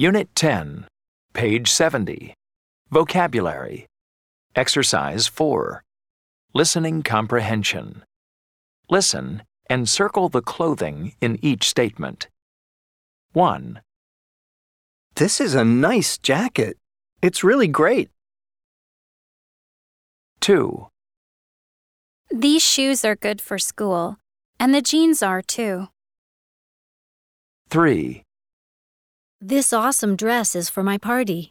Unit 10, page 70. Vocabulary. Exercise 4. Listening comprehension. Listen and circle the clothing in each statement. 1, This is a nice jacket. It's really great. 2, These shoes are good for school, and the jeans are too. 3, This awesome dress is for my party.